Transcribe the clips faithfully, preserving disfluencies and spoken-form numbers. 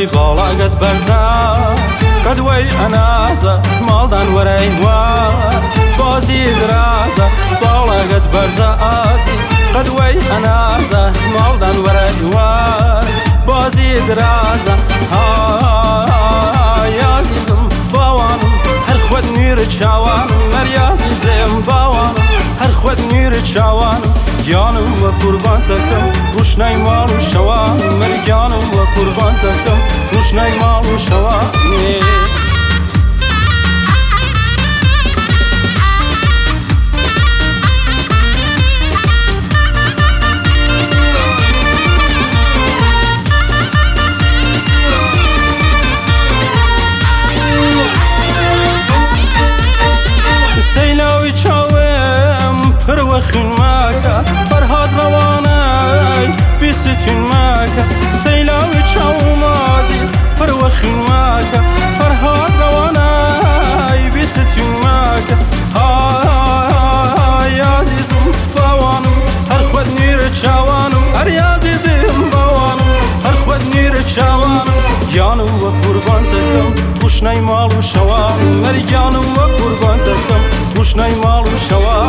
وفتای بالا قد برزا قد وی انازا مالدان ورای وار بازی درازا بالا قد برزا عزیز قد وی انازا مالدان ورای وار بازی درازا های عزیزم باوانم هر خود نیر چاوانم مری عزیزم باوانم هر خود نیر چاوانم جانم و قربان تکم روشنای مال و شوام مری جانم و قربان تکم روشنای مال و شوام سیلاوی چاوم پر و خیماکا فرهاد روانای بیستون ماکا سیلاوی چاوم عزیز پر و خیماکا فرهاد روانای بیستون ماکا های عزیزم باوانم هر خود نیر چاوانم هر عزیزم باوانم هر خود نیر چاوانم جانم و قربان تکم روشنای مال و شوام مری جانم و قربان تکم روشنای مال و شوام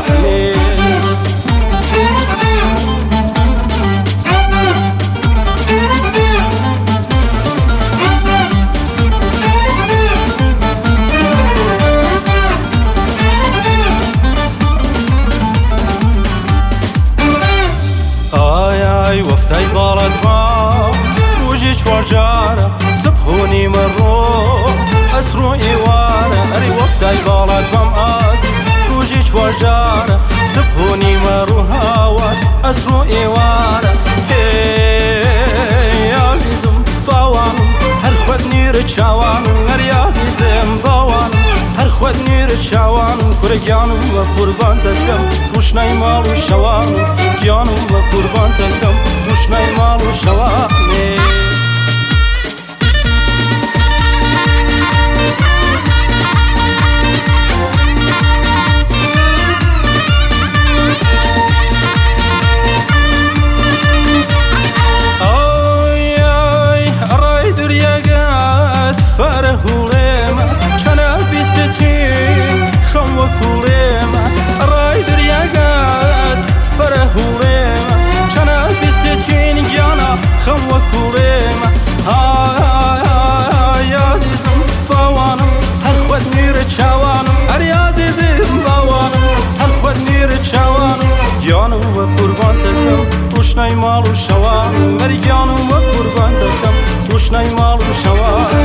آی آی وفتای بالد با روژی چوار جاره سبحونی مرو اسرو ایواره اری وفتای بالد بام عزیز روژی چوار جاره سبحونی مرو هاوار اسرو ایواره ای عزیزم باوانم هر خود نیر چاوانم اری عزیزم باوانم هر خود نیر چاوانم کره جانم و قربان تکم روشنای مال و شوانم جانم و قربان تکم روشنای مال و شوانم فرهولم چنا بیستین خم و کولم رای دریاگات فرهولم چنا بیستین جانا خم و کولم های عزیزم باوانم هر خود نیر چاوانم هر عزیزم باوانم هر خود نیر چاوانم جانم و قربان تکم روشنای مال و شوام مری جانم و قربان تکم روشنای مال و شوام